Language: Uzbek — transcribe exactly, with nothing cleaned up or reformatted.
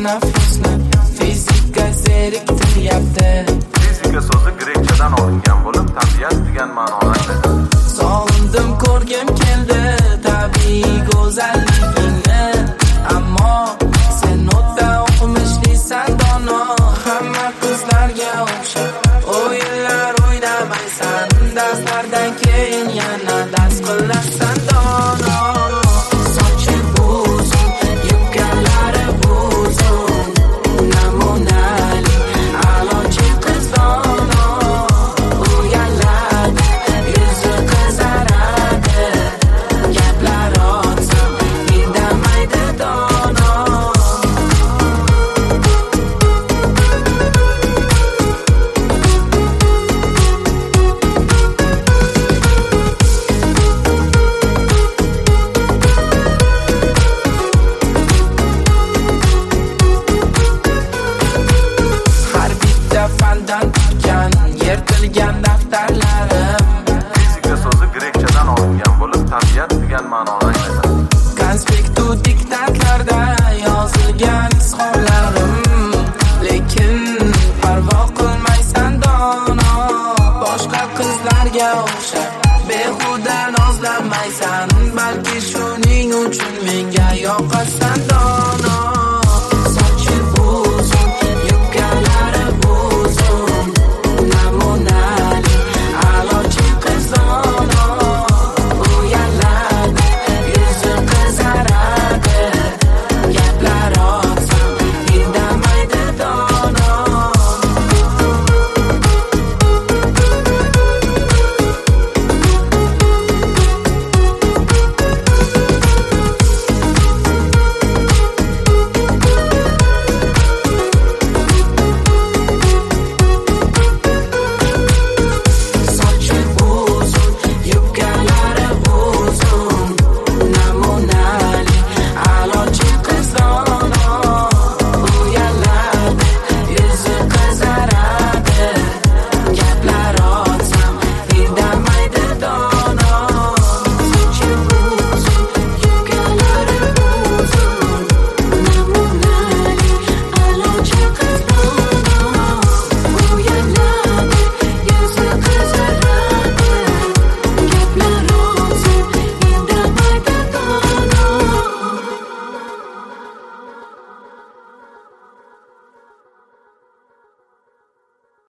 nafasni fizika zeriktiryapti. Fizika so'zi grekchadan olingan bo'lib, tabiat degan ma'noni anglatadi. Sog'indim, ko'rgim keldi tabiiy go'zalligingni, ammo sen o'tda o'qimishlisan dono. Hamma qizlarga o'xshab o'yinlar o'ynamaysan, darslardan keyin yana dars qilasan dono. Soching uzun, yubkalari uzun, namunali a'lochi qiz dono. Uyaladi, yuzi qizaradi, gaplar otsam indamaydi dono. Har bitta fandan tutgan, yirtilgan daftarlarim. Fizika so'zi grekchadan olingan bo'lib, tabiat degan ma'noni anglatadi. Konspektu diktantlarda yozilgan izhorlarim, lekin parvo qilmaysan dono. Boshqa qizlarga o'xshab behuda nozlanmaysan, balki shuning uchun menga yoqasan dono.